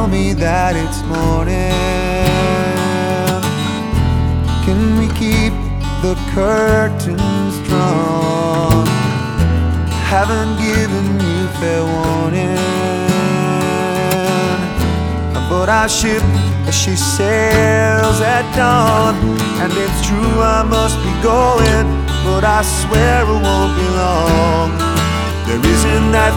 tell me that it's morning? Can we keep the curtains drawn? Haven't given you fair warning, but our ship, she sails at dawn. And it's true I must be going, but I swear it won't be long. There isn't that